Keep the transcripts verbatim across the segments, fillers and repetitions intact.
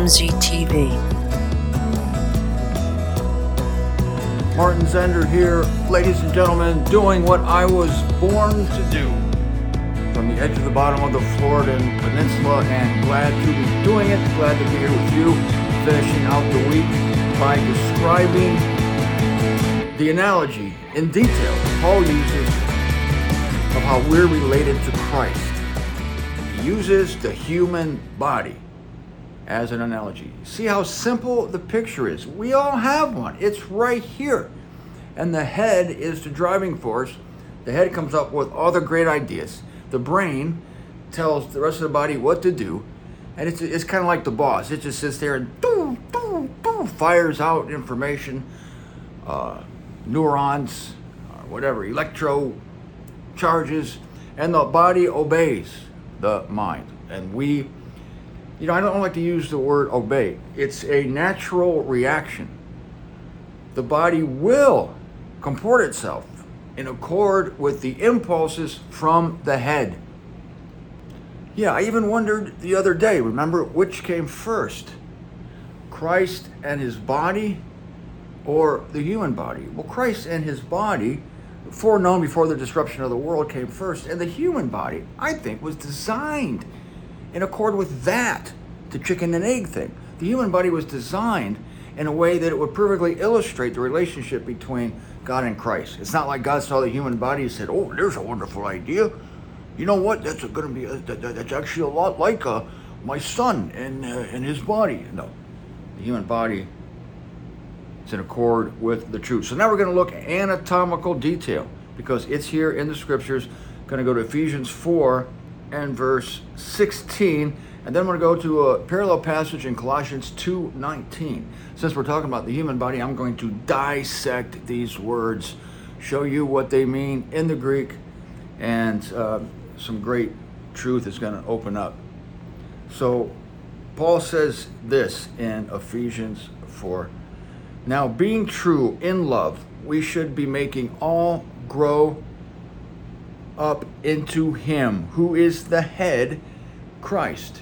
M Z T V. Martin Zender here, ladies and gentlemen, doing what I was born to do. From the edge of the bottom of the Florida Peninsula, and glad to be doing it, glad to be here with you, finishing out the week by describing the analogy in detail Paul uses of how we're related to Christ. He uses the human body as an analogy. See how simple the picture is. We all have one. It's right here. And the head is the driving force. The head comes up with all the great ideas. The brain tells the rest of the body what to do. And it's it's kind of like the boss. It just sits there and doo, doo, doo, fires out information, uh, neurons, or whatever, electro charges, and the body obeys the mind. And we You know, I don't like to use the word obey. It's a natural reaction. The body will comport itself in accord with the impulses from the head. Yeah, I even wondered the other day, remember, which came first? Christ and his body or the human body? Well, Christ and his body, foreknown before the disruption of the world, came first. And the human body, I think, was designed in accord with that, the chicken and egg thing. The human body was designed in a way that it would perfectly illustrate the relationship between God and Christ. It's not like God saw the human body and said, "Oh, there's a wonderful idea. You know what? That's going to be a, that, that's actually a lot like uh, my son and uh, and his body." No, the human body is in accord with the truth. So now we're going to look at anatomical detail because it's here in the scriptures. Going to go to Ephesians four and verse sixteen, and then we're going to go to a parallel passage in Colossians two nineteen. Since we're talking about the human body, I'm going to dissect these words, show you what they mean in the Greek, and uh, some great truth is going to open up. So Paul says this in Ephesians four. Now, being true in love, we should be making all grow up into him who is the head, Christ,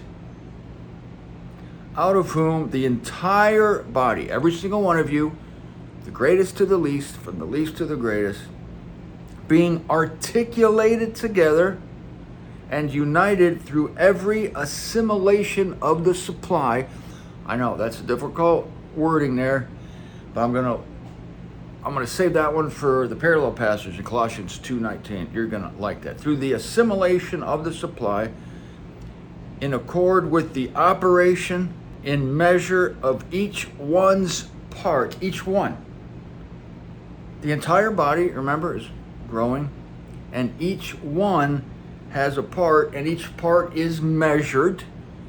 out of whom the entire body, every single one of you, the greatest to the least, from the least to the greatest, being articulated together and united through every assimilation of the supply. I know that's a difficult wording there, but I'm gonna I'm going to save that one for the parallel passage in Colossians two nineteen. You're going to like that. Through the assimilation of the supply, in accord with the operation in measure of each one's part, each one. The entire body, remember, is growing, and each one has a part, and each part is measured.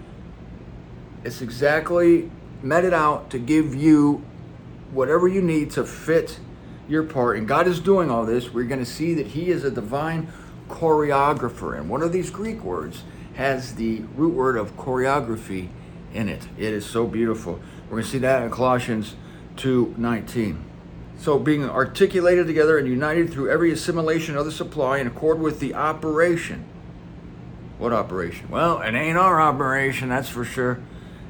It's exactly meted out to give you whatever you need to fit your part. And God is doing all this. We're going to see that he is a divine choreographer. And one of these Greek words has the root word of choreography in it. It is so beautiful. We're going to see that in Colossians two nineteen. So being articulated together and united through every assimilation of the supply in accord with the operation. What operation? Well, it ain't our operation, that's for sure.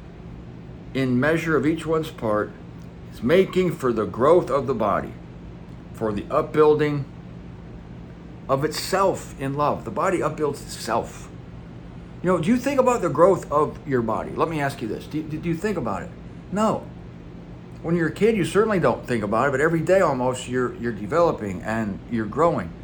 In measure of each one's part, it's making for the growth of the body, for the upbuilding of itself in love. The body upbuilds itself. You know, do you think about the growth of your body? Let me ask you this. Do you, do you think about it? No. When you're a kid, you certainly don't think about it, but every day almost you're you're developing and you're growing.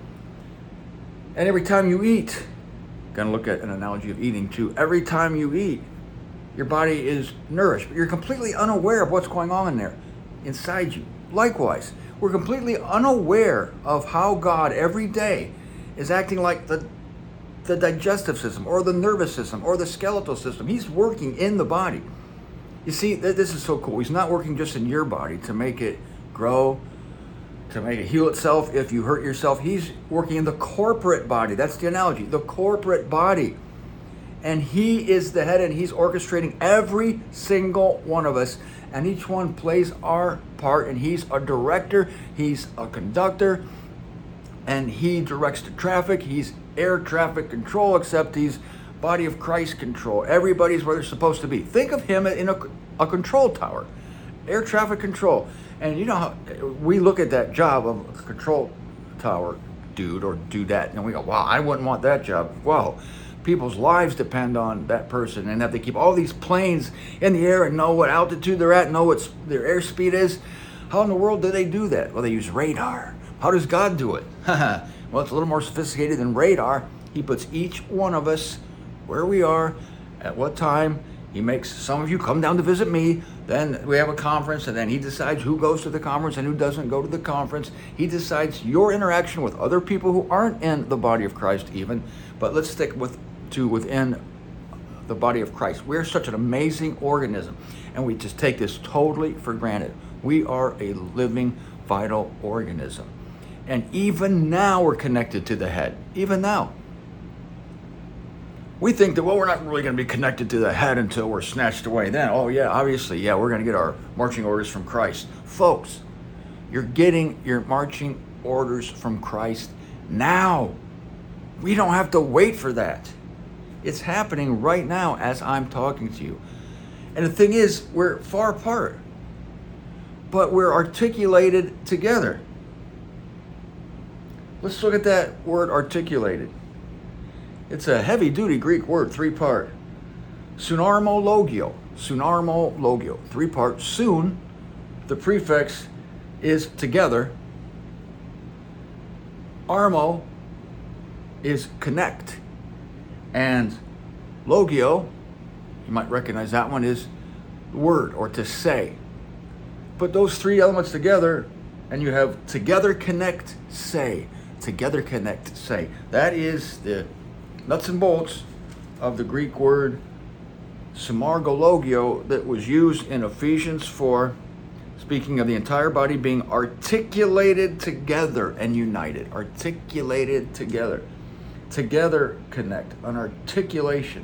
And every time you eat, gonna look at an analogy of eating too. Every time you eat, your body is nourished, but you're completely unaware of what's going on in there, inside you. Likewise, we're completely unaware of how God every day is acting like the, the digestive system or the nervous system or the skeletal system. He's working in the body. You see, th- this is so cool. He's not working just in your body to make it grow, to make it heal itself if you hurt yourself. He's working in the corporate body. That's the analogy, the corporate body. And he is the head, and he's orchestrating every single one of us, and each one plays our part, and he's a director, he's a conductor, and he directs the traffic. He's air traffic control, except he's body of Christ control. Everybody's where they're supposed to be. Think of him in a, a control tower, air traffic control. And you know how we look at that job of a control tower dude or dudette, and we go, wow, I wouldn't want that job. Well, people's lives depend on that person, and have to keep all these planes in the air and know what altitude they're at, know what their airspeed is. How in the world do they do that? Well, they use radar. How does God do it? Well, it's a little more sophisticated than radar. He puts each one of us where we are, at what time. He makes some of you come down to visit me. Then we have a conference, and then he decides who goes to the conference and who doesn't go to the conference. He decides your interaction with other people who aren't in the body of Christ even. But let's stick with to within the body of Christ. We're such an amazing organism, and we just take this totally for granted. We are a living, vital organism. And even now we're connected to the head. Even now. We think that, well, we're not really going to be connected to the head until we're snatched away. Then, oh yeah, obviously, yeah, we're going to get our marching orders from Christ. Folks, you're getting your marching orders from Christ now. We don't have to wait for that. It's happening right now as I'm talking to you. And the thing is, we're far apart, but we're articulated together. Let's look at that word articulated. It's a heavy-duty Greek word, three-part. Sunarmo logio. Sunarmo logio. Three-part. Sun, the prefix, is together. Armo is connect. And logio, you might recognize that one, is word or to say. Put those three elements together, and you have together connect, say. Together connect, say. That is the nuts and bolts of the Greek word sumargologio that was used in Ephesians four, speaking of the entire body being articulated together and united. Articulated together. Together connect. An articulation.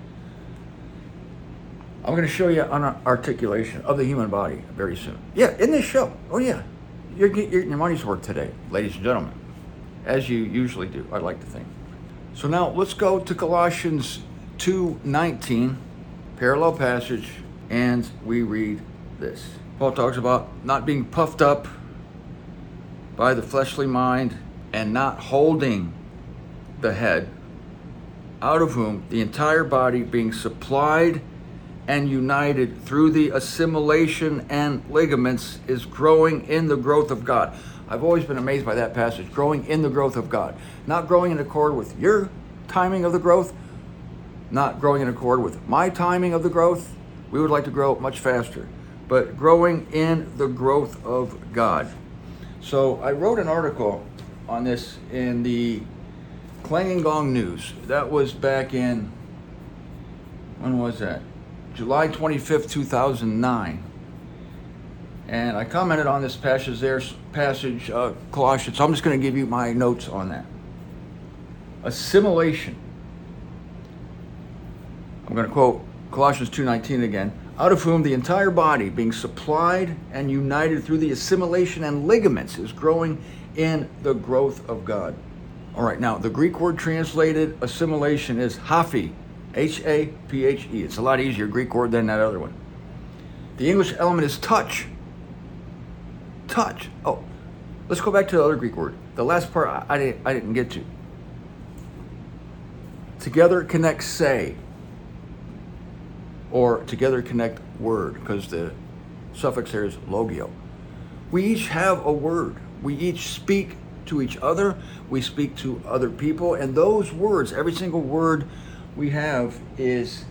I'm going to show you an articulation of the human body very soon. Yeah, in this show. Oh yeah. You're getting your money's worth today, ladies and gentlemen. As you usually do, I'd like to think. So now let's go to Colossians two nineteen, parallel passage, and we read this. Paul talks about not being puffed up by the fleshly mind and not holding the head, out of whom the entire body being supplied and united through the assimilation and ligaments is growing in the growth of God. I've always been amazed by that passage, growing in the growth of God. Not growing in accord with your timing of the growth, not growing in accord with my timing of the growth. We would like to grow much faster, but growing in the growth of God. So I wrote an article on this in the Clanging Gong News. That was back in, when was that? July twenty-fifth, two thousand nine. And I commented on this passage there, passage, uh, Colossians. So I'm just going to give you my notes on that. Assimilation. I'm going to quote Colossians two nineteen again. Out of whom the entire body, being supplied and united through the assimilation and ligaments, is growing in the growth of God. All right, now the Greek word translated assimilation is haphi, H A P H E. It's a lot easier Greek word than that other one. The English element is touch. Touch. Oh, let's go back to the other Greek word. The last part I, I, didn't, I didn't get to. Together connect say. Or together connect word, because the suffix there is logio. We each have a word. We each speak to each other. We speak to other people. And those words, every single word we have is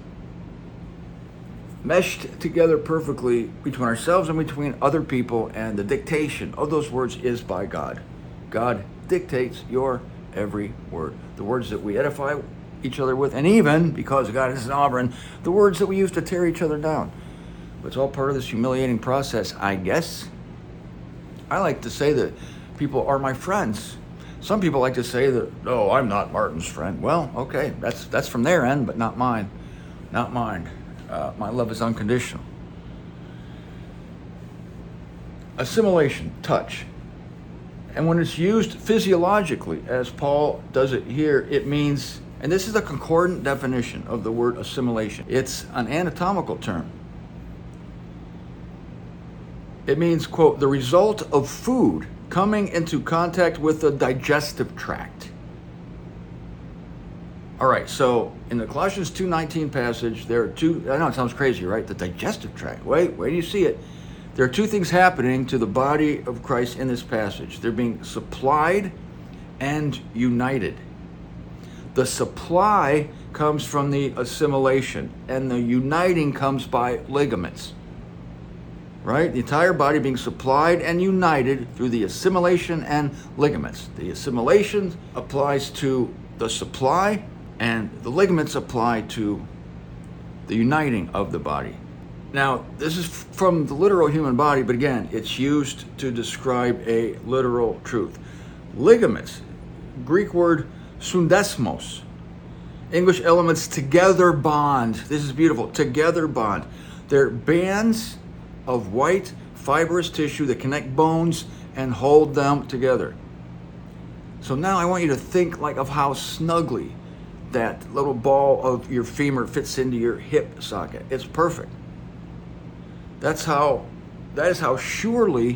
meshed together perfectly between ourselves and between other people, and the dictation of those words is by God. God dictates your every word. The words that we edify each other with, and even, because God is sovereign, the words that we use to tear each other down. But it's all part of this humiliating process, I guess. I like to say that people are my friends. Some people like to say that, no, I'm not Martin's friend. Well, okay, that's that's from their end, but not mine. Not mine. Uh, my love is unconditional. Assimilation, touch. And when it's used physiologically, as Paul does it here, it means, And this is a concordant definition of the word assimilation. It's an anatomical term. It means, quote, the result of food coming into contact with the digestive tract. All right, so in the Colossians two nineteen passage, there are two, I know it sounds crazy, right? The digestive tract. Wait, wait till you see it. There are two things happening to the body of Christ in this passage. They're being supplied and united. The supply comes from the assimilation, and the uniting comes by ligaments. Right? The entire body being supplied and united through the assimilation and ligaments. The assimilation applies to the supply, and the ligaments apply to the uniting of the body. Now, this is from the literal human body, but again, it's used to describe a literal truth. Ligaments, Greek word sundesmos, English elements together bond. This is beautiful, together bond. They're bands of white fibrous tissue that connect bones and hold them together. So now I want you to think like of how snugly that little ball of your femur fits into your hip socket. It's perfect. That's how, that is how surely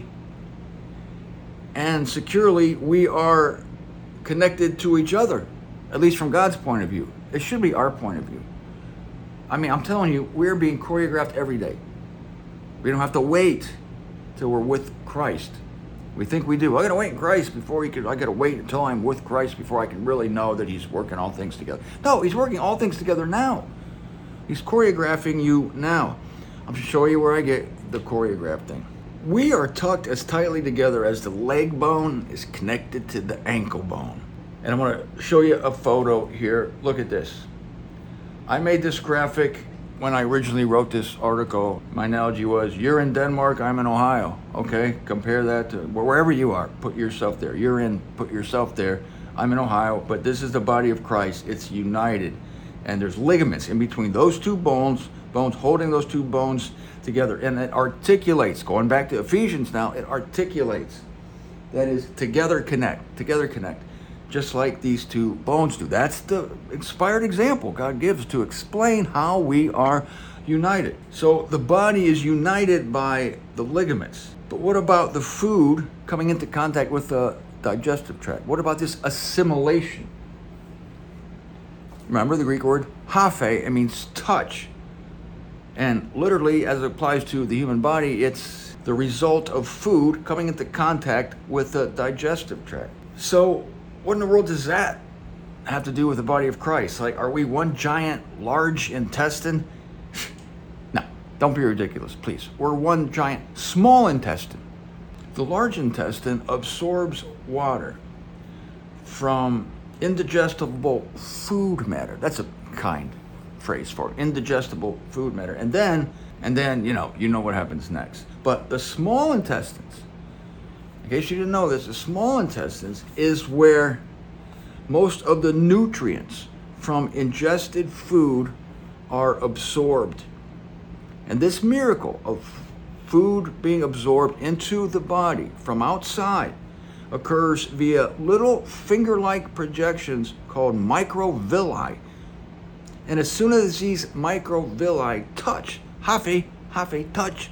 and securely we are connected to each other, at least from God's point of view. It should be our point of view. I mean, I'm telling you, we're being choreographed every day. We don't have to wait till we're with Christ. We think we do. I got to wait in Christ before he can. I got to wait until I'm with Christ before I can really know that he's working all things together. No, he's working all things together now. He's choreographing you now. I'm going to show you where I get the choreograph thing. We are tucked as tightly together as the leg bone is connected to the ankle bone. And I'm going to show you a photo here. Look at this. I made this graphic when I originally wrote this article. My analogy was, you're in Denmark, I'm in Ohio. Okay, compare that to wherever you are. Put yourself there. You're in, put yourself there. I'm in Ohio, but this is the body of Christ. It's united. And there's ligaments in between those two bones, bones holding those two bones together. And it articulates, going back to Ephesians now, it articulates. That is, together connect, together connect. Just like these two bones do. That's the inspired example God gives to explain how we are united. So the body is united by the ligaments. But what about the food coming into contact with the digestive tract? What about this assimilation? Remember the Greek word haphe, it means touch. And literally, as it applies to the human body, it's the result of food coming into contact with the digestive tract. So what in the world does that have to do with the body of Christ? Like, are we one giant large intestine? No, don't be ridiculous, please. We're one giant small intestine. The large intestine absorbs water from indigestible food matter. That's a kind phrase for it, indigestible food matter. And then, and then, you know, you know what happens next. But the small intestines, in case you didn't know this, the small intestines is where most of the nutrients from ingested food are absorbed. And this miracle of food being absorbed into the body from outside occurs via little finger-like projections called microvilli. And as soon as these microvilli touch, haphe, haphe, touch,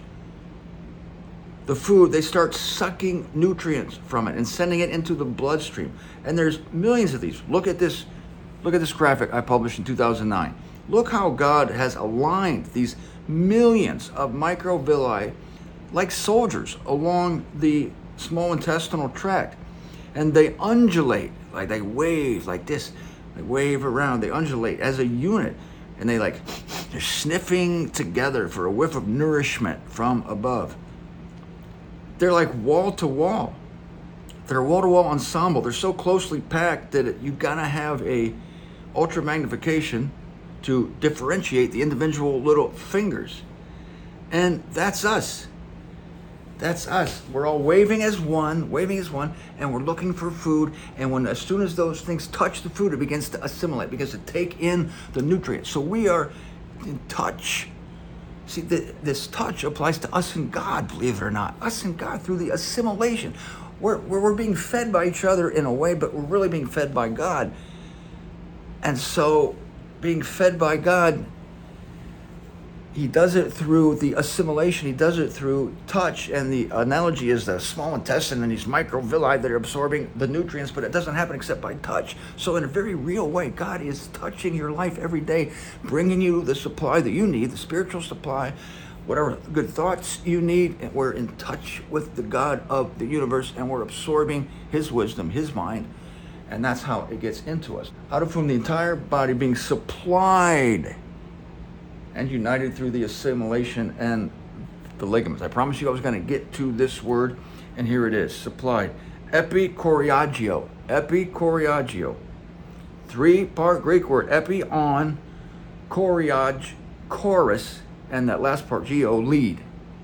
the food, they start sucking nutrients from it and sending it into the bloodstream. And there's millions of these. Look at this, look at this graphic I published in two thousand nine. Look how God has aligned these millions of microvilli like soldiers along the small intestinal tract. And they undulate, like they wave like this. They wave around, they undulate as a unit. And they like, they're sniffing together for a whiff of nourishment from above. They're like wall to wall. They're a wall to wall ensemble. They're so closely packed that it, you gotta have a ultra magnification to differentiate the individual little fingers. And that's us. That's us. We're all waving as one, waving as one, and we're looking for food. And when, as soon as those things touch the food, it begins to assimilate, begins to take in the nutrients. So we are in touch. See, the, this touch applies to us and God, believe it or not. Us and God through the assimilation. We're, we're, we're being fed by each other in a way, but we're really being fed by God. And so being fed by God, he does it through the assimilation. He does it through touch. And the analogy is the small intestine and these microvilli that are absorbing the nutrients, but it doesn't happen except by touch. So in a very real way, God is touching your life every day, bringing you the supply that you need, the spiritual supply, whatever good thoughts you need. And we're in touch with the God of the universe, and we're absorbing his wisdom, his mind. And that's how it gets into us. Out of whom the entire body being supplied and united through the assimilation and the ligaments. I promised you I was going to get to this word, and here it is, supplied. Epikoriagio, epikoriagio. Three-part Greek word, epi, on, koriag, chorus, and that last part, geo, lead.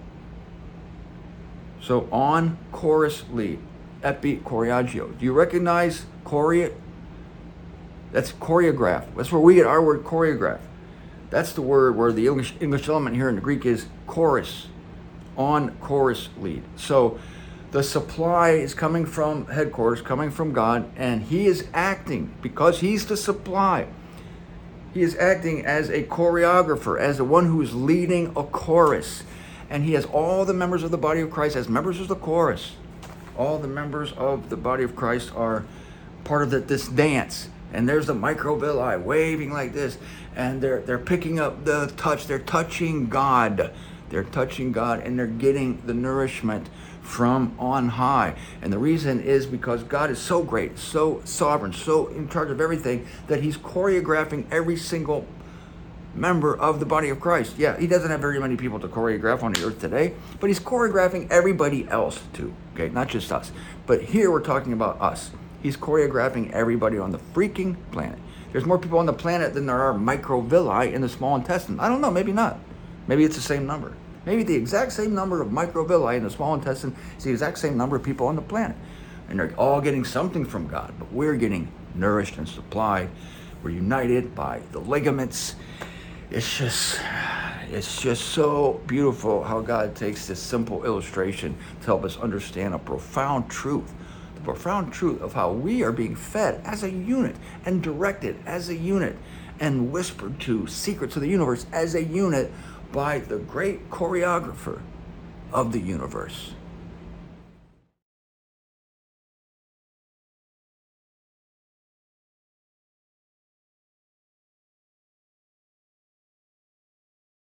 So on, chorus, lead. Epikoriagio. Do you recognize choreo? That's choreograph. That's where we get our word choreograph. That's the word where the English English element here in the Greek is chorus, on, chorus, lead. So the supply is coming from headquarters, coming from God, and he is acting, because he's the supply. He is acting as a choreographer, as the one who is leading a chorus. And he has all the members of the body of Christ as members of the chorus. All the members of the body of Christ are part of the, this dance. And there's the microvilli waving like this, and they're they're picking up the touch. They're touching God. They're touching God, and they're getting the nourishment from on high. And the reason is because God is so great, so sovereign, so in charge of everything, that he's choreographing every single member of the body of Christ. Yeah, he doesn't have very many people to choreograph on the earth today, but he's choreographing everybody else too, okay? Not just us. But here we're talking about us. He's choreographing everybody on the freaking planet. There's more people on the planet than there are microvilli in the small intestine. I don't know, maybe not. Maybe it's the same number. Maybe the exact same number of microvilli in the small intestine is the exact same number of people on the planet. And they're all getting something from God, but we're getting nourished and supplied. We're united by the ligaments. It's just, it's just so beautiful how God takes this simple illustration to help us understand a profound truth. The profound truth of how we are being fed as a unit and directed as a unit and whispered to secrets of the universe as a unit by the great choreographer of the universe.